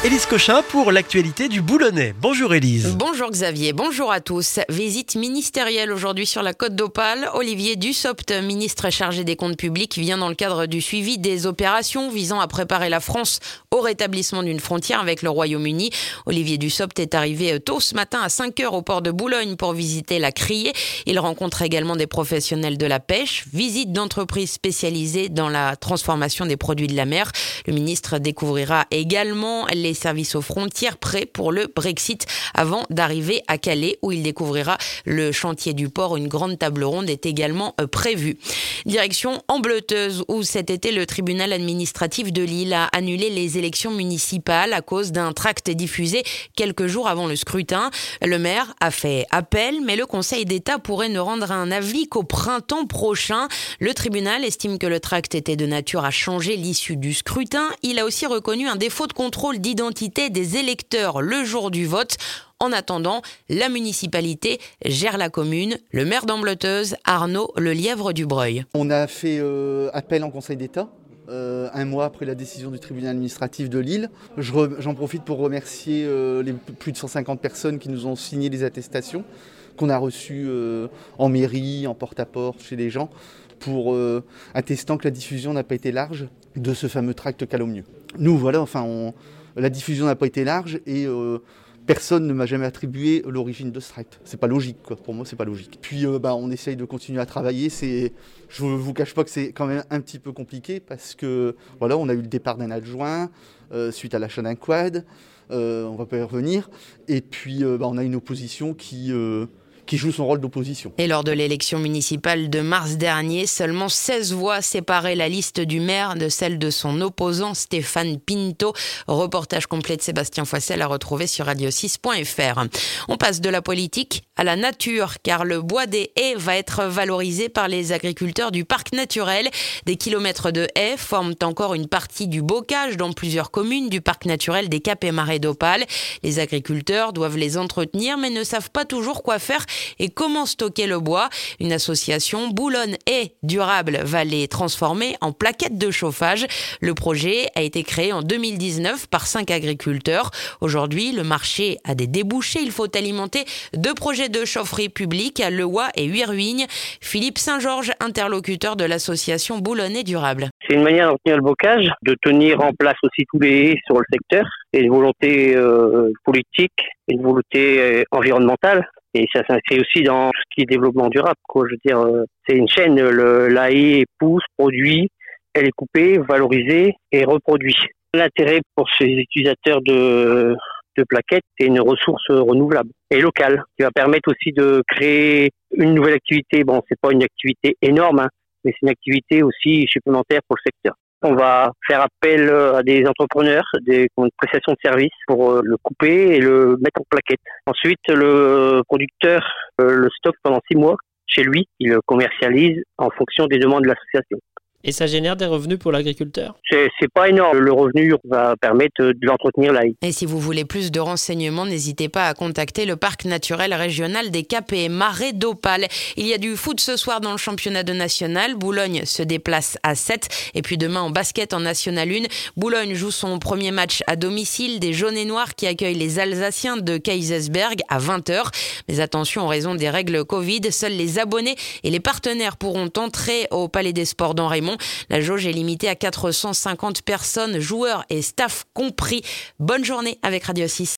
Élise Cochin pour l'actualité du Boulonnais. Bonjour Élise. Bonjour Xavier, bonjour à tous. Visite ministérielle aujourd'hui sur la Côte d'Opale. Olivier Dussopt, ministre chargé des comptes publics, vient dans le cadre du suivi des opérations visant à préparer la France au rétablissement d'une frontière avec le Royaume-Uni. Olivier Dussopt est arrivé tôt ce matin à 5h au port de Boulogne pour visiter la criée. Il rencontre également des professionnels de la pêche. Visite d'entreprises spécialisées dans la transformation des produits de la mer. Le ministre découvrira également les services aux frontières prêts pour le Brexit avant d'arriver à Calais où il découvrira le chantier du port. Une grande table ronde est également prévue. Direction Ambleteuse où cet été le tribunal administratif de Lille a annulé les élections municipales à cause d'un tract diffusé quelques jours avant le scrutin. Le maire a fait appel mais le Conseil d'État pourrait ne rendre un avis qu'au printemps prochain. Le tribunal estime que le tract était de nature à changer l'issue du scrutin. Il a aussi reconnu un défaut de contrôle d'identité des électeurs le jour du vote. En attendant, la municipalité gère la commune. Le maire d'Ambleteuse, Arnaud Lelièvre-Dubreuil. On a fait appel en Conseil d'État. Un mois après la décision du tribunal administratif de Lille. J'en profite pour remercier les plus de 150 personnes qui nous ont signé les attestations qu'on a reçues en mairie, en porte-à-porte, chez les gens, pour attestant que la diffusion n'a pas été large de ce fameux tract calomnieux. Nous, voilà, la diffusion n'a pas été large et personne ne m'a jamais attribué l'origine de ce tract. C'est pas logique, quoi. Pour moi, c'est pas logique. Puis, on essaye de continuer à travailler. Je vous cache pas que c'est quand même un petit peu compliqué parce que, voilà, on a eu le départ d'un adjoint suite à l'achat d'un quad. On va pas y revenir. Et puis, on a une opposition qui joue son rôle d'opposition. Et lors de l'élection municipale de mars dernier, seulement 16 voix séparaient la liste du maire de celle de son opposant Stéphane Pinto. Reportage complet de Sébastien Foissel à retrouver sur radio6.fr. On passe de la politique à la nature, car le bois des haies va être valorisé par les agriculteurs du parc naturel. Des kilomètres de haies forment encore une partie du bocage dans plusieurs communes du parc naturel des Caps et Marais d'Opale. Les agriculteurs doivent les entretenir, mais ne savent pas toujours quoi faire et comment stocker le bois. Une association Boulogne Haies Durable va les transformer en plaquettes de chauffage. Le projet a été créé en 2019 par 5 agriculteurs. Aujourd'hui, le marché a des débouchés. Il faut alimenter 2 projets de chaufferie publique à Leoix et Huiruigne. Philippe Saint-Georges, interlocuteur de l'association Boulogne Haies Durable. C'est une manière de tenir le bocage, de tenir en place aussi tous les haies sur le secteur, et une volonté politique, une volonté environnementale. Et ça s'inscrit aussi dans tout ce qui est développement durable, quoi. Je veux dire, c'est une chaîne. La haie pousse, produit, elle est coupée, valorisée et reproduit. L'intérêt pour ces utilisateurs de plaquettes, c'est une ressource renouvelable et locale qui va permettre aussi de créer une nouvelle activité. Bon, c'est pas une activité énorme, hein, mais c'est une activité aussi supplémentaire pour le secteur. On va faire appel à des entrepreneurs, des prestations de services pour le couper et le mettre en plaquettes. Ensuite, le producteur le stocke pendant 6 mois chez lui. Il le commercialise en fonction des demandes de l'association. Et ça génère des revenus pour l'agriculteur ? C'est pas énorme. Le revenu va permettre de l'entretenir la haie. Et si vous voulez plus de renseignements, n'hésitez pas à contacter le parc naturel régional des Caps et Marais d'Opale. Il y a du foot ce soir dans le championnat de national. Boulogne se déplace à 7. Et puis demain en basket en National 1, Boulogne joue son premier match à domicile des Jaunes et Noirs qui accueillent les Alsaciens de Kaysersberg à 20h. Mais attention, en raison des règles Covid, seuls les abonnés et les partenaires pourront entrer au Palais des Sports d'Henri-Mont. La jauge est limitée à 450 personnes, joueurs et staff compris. Bonne journée avec Radio 6.